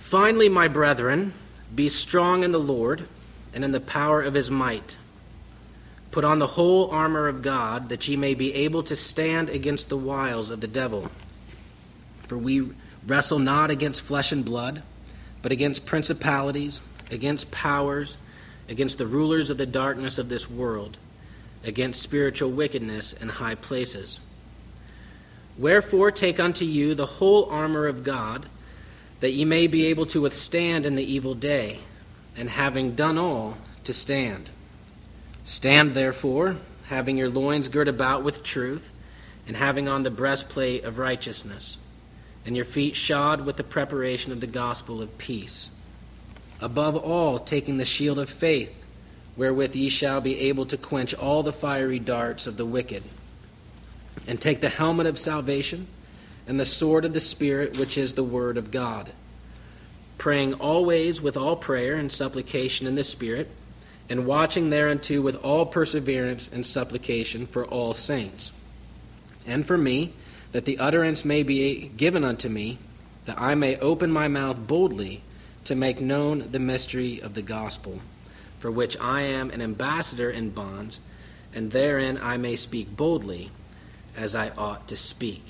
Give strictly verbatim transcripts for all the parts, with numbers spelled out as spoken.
Finally, my brethren, be strong in the Lord and in the power of his might. Put on the whole armor of God, that ye may be able to stand against the wiles of the devil. For we wrestle not against flesh and blood, but against principalities, against powers, against the rulers of the darkness of this world, against spiritual wickedness in high places. Wherefore take unto you the whole armor of God, that ye may be able to withstand in the evil day, and having done all, to stand. Stand therefore, having your loins girt about with truth, and having on the breastplate of righteousness, and your feet shod with the preparation of the gospel of peace. Above all, taking the shield of faith, wherewith ye shall be able to quench all the fiery darts of the wicked. And take the helmet of salvation, and the sword of the Spirit, which is the word of God, praying always with all prayer and supplication in the Spirit, and watching thereunto with all perseverance and supplication for all saints. And for me, that the utterance may be given unto me, that I may open my mouth boldly to make known the mystery of the gospel, for which I am an ambassador in bonds, and therein I may speak boldly, as I ought to speak.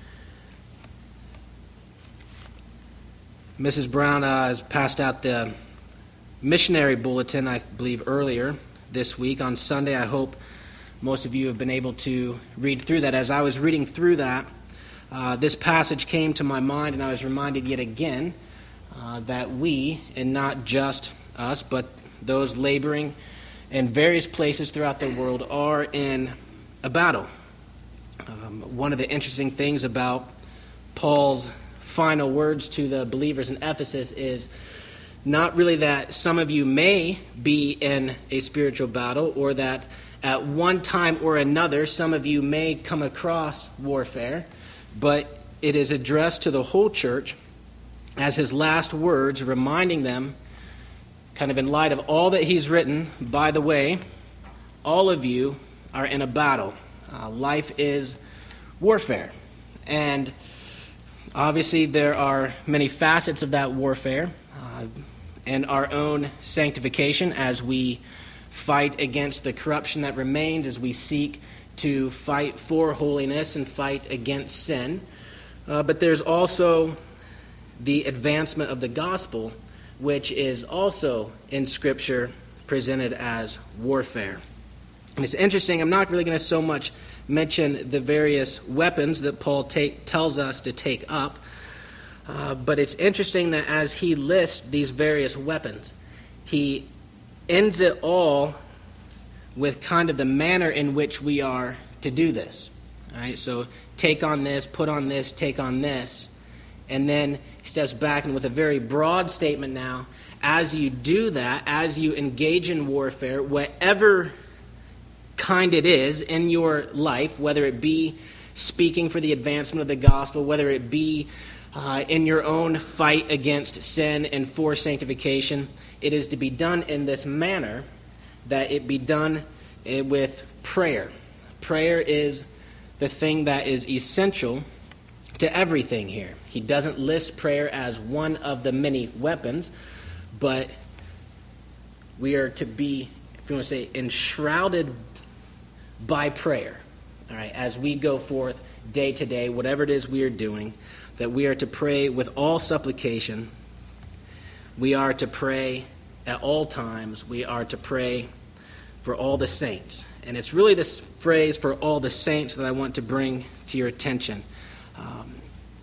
Missus Brown uh, has passed out the missionary bulletin, I believe, earlier this week. On Sunday, I hope most of you have been able to read through that. As I was reading through that, uh, this passage came to my mind, and I was reminded yet again uh, that we, and not just us, but those laboring in various places throughout the world, are in a battle. Um, one of the interesting things about Paul's final words to the believers in Ephesus is not really that some of you may be in a spiritual battle, or that at one time or another some of you may come across warfare, but it is addressed to the whole church as his last words, reminding them, kind of in light of all that he's written, by the way, all of you are in a battle. Uh, life is warfare. And obviously there are many facets of that warfare, uh, and our own sanctification as we fight against the corruption that remains, as we seek to fight for holiness and fight against sin. Uh, but there's also the advancement of the gospel, which is also in Scripture presented as warfare. And it's interesting, I'm not really going to so much mention the various weapons that Paul take, tells us to take up, uh, but it's interesting that as he lists these various weapons, he ends it all with kind of the manner in which we are to do this. All right, so take on this, put on this, take on this, and then he steps back and with a very broad statement now, as you do that, as you engage in warfare, whatever kind it is in your life, whether it be speaking for the advancement of the gospel, whether it be uh, in your own fight against sin and for sanctification, it is to be done in this manner, that it be done with prayer. Prayer is the thing that is essential to everything here. He doesn't list prayer as one of the many weapons, but we are to be, if you want to say, enshrouded by prayer, all right, as we go forth day to day, whatever it is we are doing, that we are to pray with all supplication. We are to pray at all times. We are to pray for all the saints. And it's really this phrase, for all the saints, that I want to bring to your attention. Um,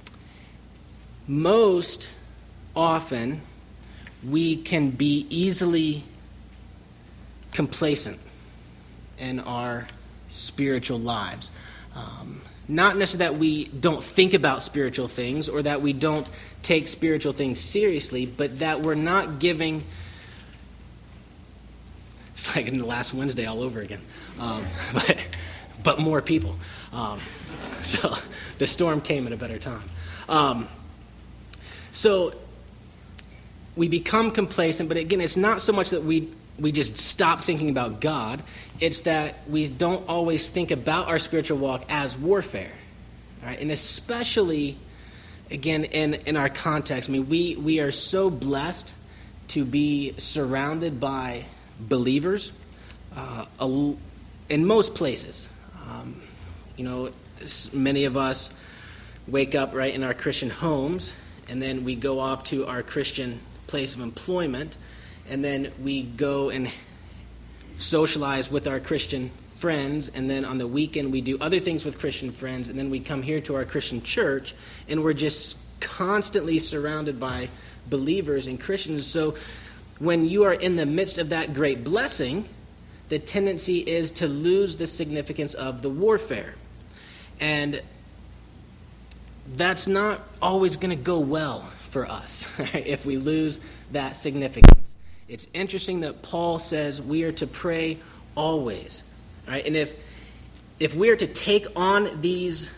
most often, we can be easily complacent in our spiritual lives. Um, not necessarily that we don't think about spiritual things or that we don't take spiritual things seriously, but that we're not giving... It's like in the last Wednesday all over again. Um, but, but more people. Um, so the storm came at a better time. Um, so we become complacent, but again, it's not so much that we we just stop thinking about God. It's that we don't always think about our spiritual walk as warfare. Right? And especially again, in, in our context, I mean, we, we are so blessed to be surrounded by believers uh, in most places. Um, you know, many of us wake up right in our Christian homes, and then we go off to our Christian place of employment, and then we go and socialize with our Christian friends, and then on the weekend we do other things with Christian friends, and then we come here to our Christian church, and we're just constantly surrounded by believers and Christians. So when you are in the midst of that great blessing, the tendency is to lose the significance of the warfare. And that's not always going to go well for us, right, if we lose that significance. It's interesting that Paul says we are to pray always. Right? And if if we are to take on these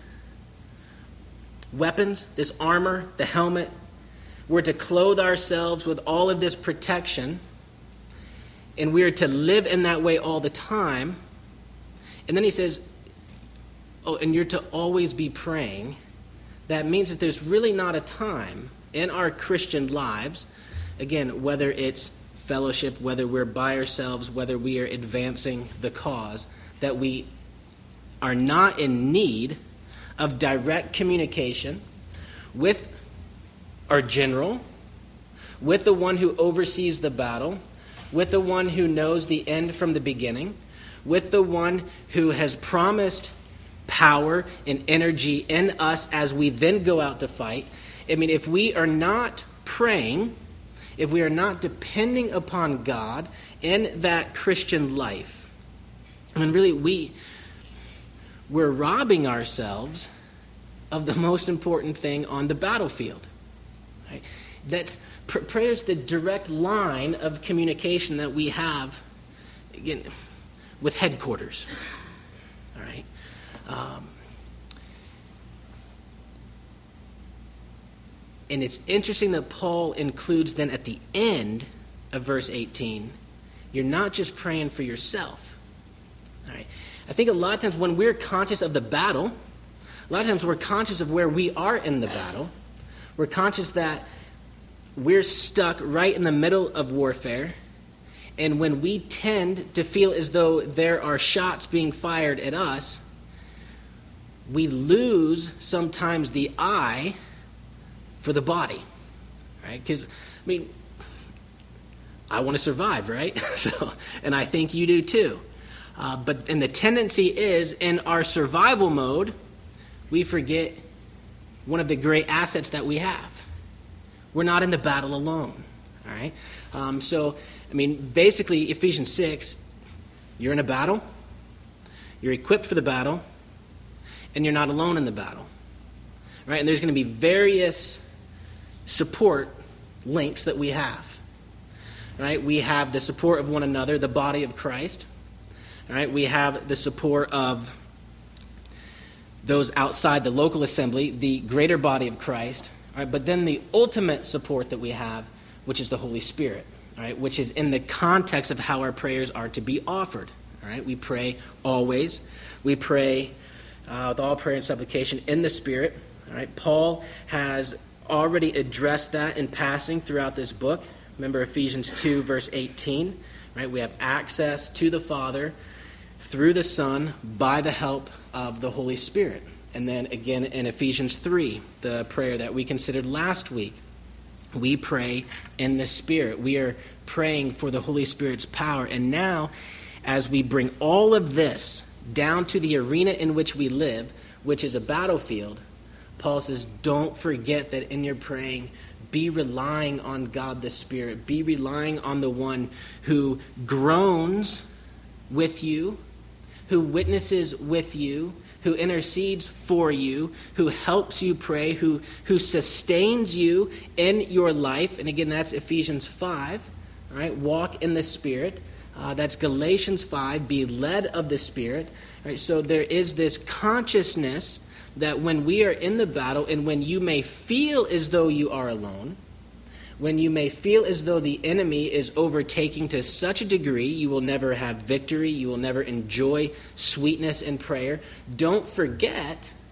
weapons, this armor, the helmet, we're to clothe ourselves with all of this protection, and we are to live in that way all the time. And then he says, oh, and you're to always be praying. That means that there's really not a time in our Christian lives, again, whether it's fellowship, whether we're by ourselves, whether we are advancing the cause, that we are not in need of direct communication with our general, with the one who oversees the battle, with the one who knows the end from the beginning, with the one who has promised power and energy in us as we then go out to fight. I mean, if we are not praying, if we are not depending upon God in that Christian life, I mean, really, we, we're robbing ourselves of the most important thing on the battlefield. Right? That's pr- prayer is the direct line of communication that we have, again, with headquarters. All right. Um, and it's interesting that Paul includes then at the end of verse eighteen, you're not just praying for yourself. All right. I think a lot of times when we're conscious of the battle, a lot of times we're conscious of where we are in the battle. We're conscious that we're stuck right in the middle of warfare. And when we tend to feel as though there are shots being fired at us, we lose sometimes the eye for the body. Right? Because, I mean, I want to survive, right? So, and I think you do too. Uh, but and the tendency is, in our survival mode, we forget one of the great assets that we have. We're not in the battle alone. All right. Um, so, I mean, basically, Ephesians six, you're in a battle, you're equipped for the battle, and you're not alone in the battle. All right. And there's going to be various support links that we have. All right. We have the support of one another, the body of Christ. All right, we have the support of those outside the local assembly, the greater body of Christ. All right, but then the ultimate support that we have, which is the Holy Spirit. All right, which is in the context of how our prayers are to be offered. All right, we pray always. We pray uh, with all prayer and supplication in the Spirit. All right, Paul has already addressed that in passing throughout this book. Remember Ephesians two, verse eighteen. Right, we have access to the Father through the Son by the help of the Holy Spirit. And then again in Ephesians three, the prayer that we considered last week, we pray in the Spirit. We are praying for the Holy Spirit's power. And now, as we bring all of this down to the arena in which we live, which is a battlefield, Paul says, don't forget that in your praying, be relying on God the Spirit. Be relying on the one who groans with you, who witnesses with you, who intercedes for you, who helps you pray, who, who sustains you in your life. And again, that's Ephesians five. All right, walk in the Spirit. Uh, that's Galatians five, be led of the Spirit. All right, so there is this consciousness that when we are in the battle and when you may feel as though you are alone, when you may feel as though the enemy is overtaking to such a degree you will never have victory, you will never enjoy sweetness in prayer, don't forget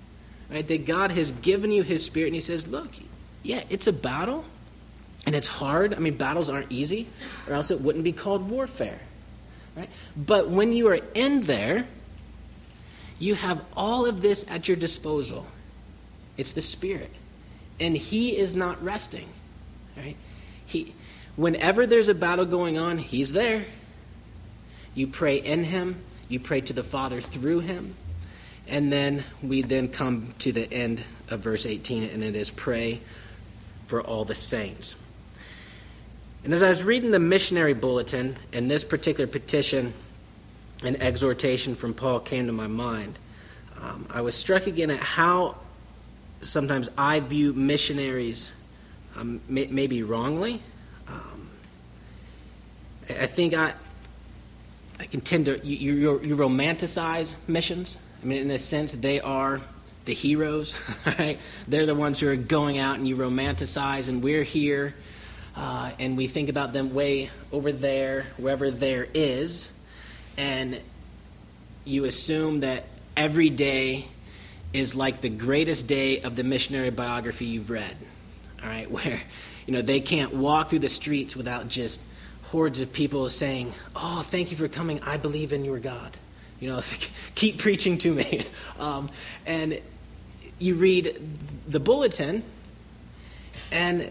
right? That God has given you his Spirit, and he says, look, yeah, it's a battle, and it's hard. I mean, battles aren't easy, or else it wouldn't be called warfare, right? But when you are in there, you have all of this at your disposal. It's the Spirit, and he is not resting, right? He, whenever there's a battle going on, he's there. You pray in him. You pray to the Father through him. And then we then come to the end of verse eighteen, and it is pray for all the saints. And as I was reading the missionary bulletin, and this particular petition and exhortation from Paul came to my mind, um, I was struck again at how sometimes I view missionaries um, may, maybe wrongly. Um, I think I I can tend to you, you, you romanticize missions. I mean, in a sense, they are the heroes, right? They're the ones who are going out, and you romanticize, and we're here, uh, and we think about them way over there, wherever there is, and you assume that every day is like the greatest day of the missionary biography you've read, all right? Where, you know, they can't walk through the streets without just hordes of people saying, oh, thank you for coming. I believe in your God. You know, keep preaching to me. Um, and you read the bulletin, and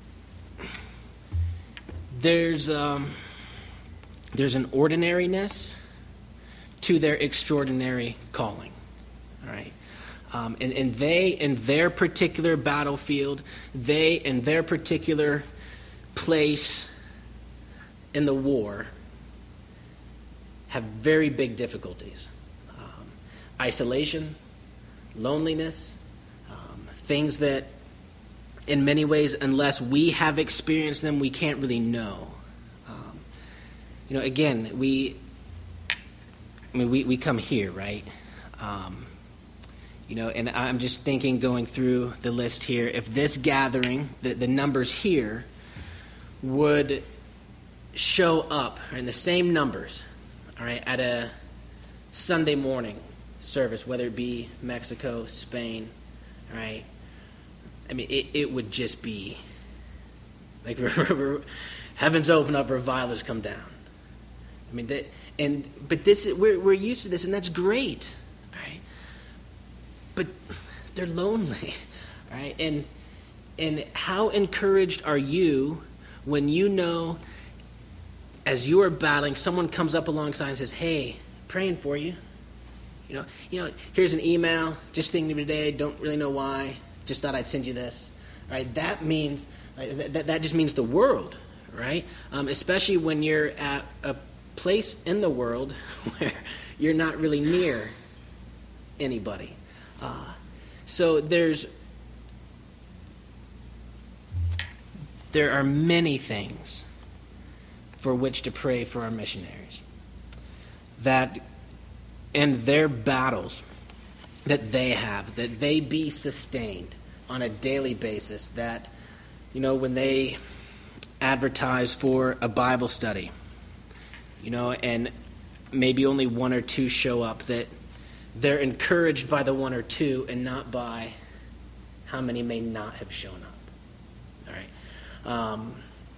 there's um, there's an ordinariness to their extraordinary calling. All right. Um, and, and they, in their particular battlefield, they, in their particular place in the war, have very big difficulties. Um, isolation, loneliness, um, things that in many ways, unless we have experienced them, we can't really know. Um, you know, again, we, I mean, we, we come here, right? Um, you know, and I'm just thinking, going through the list here, if this gathering, the, the numbers here, would show up in the same numbers, all right, at a Sunday morning service, whether it be Mexico, Spain, all right, I mean, it, it would just be like heavens open up, revilers come down. I mean, that, and but this we're we're used to this, and that's great, right? But they're lonely, right? And and how encouraged are you when you know, as you are battling, someone comes up alongside and says, "Hey, praying for you. You know, you know. Here's an email. Just thinking of you today. Don't really know why. Just thought I'd send you this." Right? That means right, that that just means the world, right? Um, especially when you're at a place in the world where you're not really near anybody. Uh, so there's there are many things for which to pray for our missionaries, that in their battles that they have, that they be sustained on a daily basis, that, you know, when they advertise for a Bible study, you know, and maybe only one or two show up, that they're encouraged by the one or two and not by how many may not have shown up. All right. Um,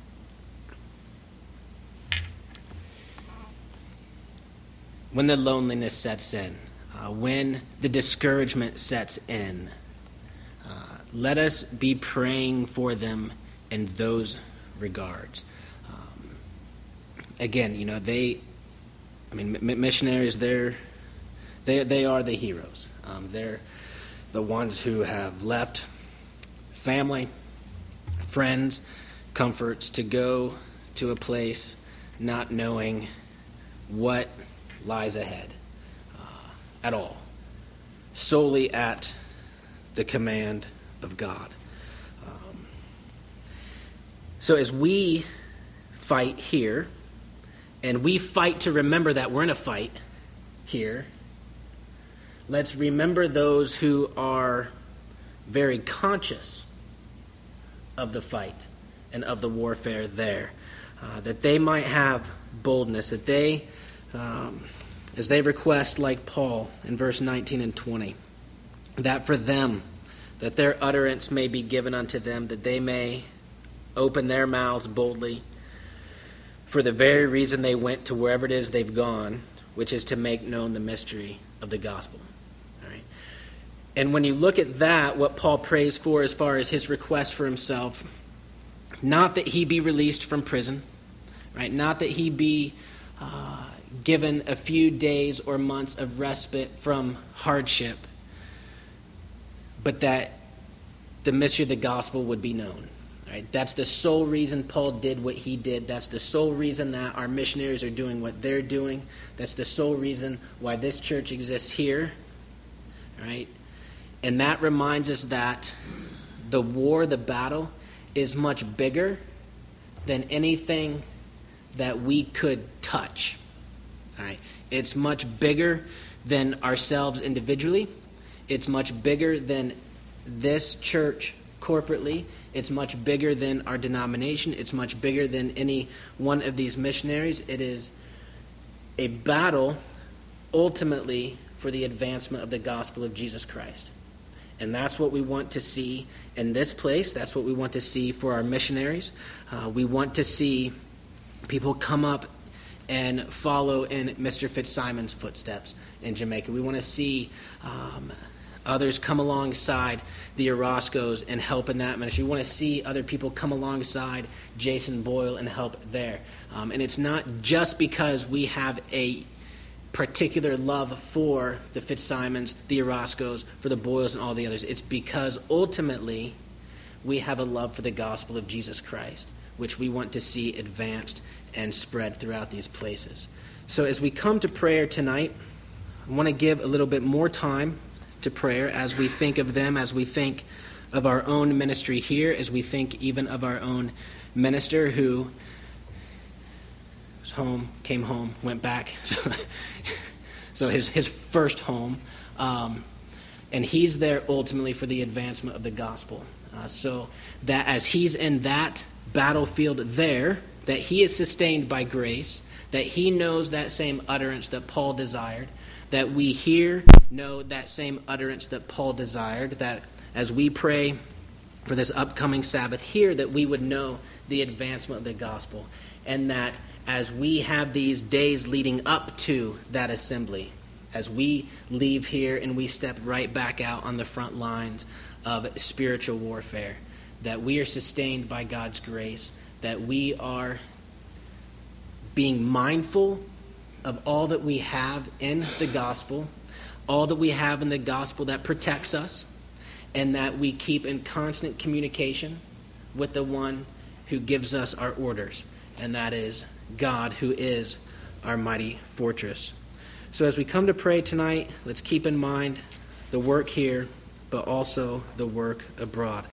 when the loneliness sets in, uh, when the discouragement sets in, uh, let us be praying for them in those regards. Um, again, you know, they, I mean, m- missionaries, they're, they they are the heroes. Um, they're the ones who have left family, friends, comforts to go to a place not knowing what lies ahead uh, at all, solely at the command of God. Um, so as we fight here, and we fight to remember that we're in a fight here, let's remember those who are very conscious of the fight and of the warfare there, uh, that they might have boldness, that they, um, as they request, like Paul in verse nineteen and twenty, that for them, that their utterance may be given unto them, that they may open their mouths boldly for the very reason they went to wherever it is they've gone, which is to make known the mystery of the gospel. All right. And when you look at that, what Paul prays for as far as his request for himself, not that he be released from prison, right? Not that he be uh, given a few days or months of respite from hardship, but that the mystery of the gospel would be known. Right? That's the sole reason Paul did what he did. That's the sole reason that our missionaries are doing what they're doing. That's the sole reason why this church exists here. Right? And that reminds us that the war, the battle, is much bigger than anything that we could touch. All right? It's much bigger than ourselves individually. It's much bigger than this church corporately. It's much bigger than our denomination. It's much bigger than any one of these missionaries. It is a battle ultimately for the advancement of the gospel of Jesus Christ. And that's what we want to see in this place. That's what we want to see for our missionaries. Uh, we want to see people come up and follow in Mister Fitzsimon's footsteps in Jamaica. We want to see um, others come alongside the Orozcos and help in that ministry. We want to see other people come alongside Jason Boyle and help there. Um, and it's not just because we have a particular love for the Fitzsimons, the Orozcos, for the Boyles and all the others. It's because ultimately we have a love for the gospel of Jesus Christ, which we want to see advanced and spread throughout these places. So as we come to prayer tonight, I want to give a little bit more time to prayer as we think of them, as we think of our own ministry here, as we think even of our own minister who was home, came home, went back. So, so his, his first home. Um, and he's there ultimately for the advancement of the gospel. Uh, so that as he's in that battlefield there, that he is sustained by grace, that he knows that same utterance that Paul desired, that we here know that same utterance that Paul desired, that as we pray for this upcoming Sabbath here, that we would know the advancement of the gospel, and that as we have these days leading up to that assembly, as we leave here and we step right back out on the front lines of spiritual warfare, that we are sustained by God's grace, that we are being mindful of all that we have in the gospel, all that we have in the gospel that protects us, and that we keep in constant communication with the one who gives us our orders, and that is God, who is our mighty fortress. So as we come to pray tonight, let's keep in mind the work here, but also the work abroad.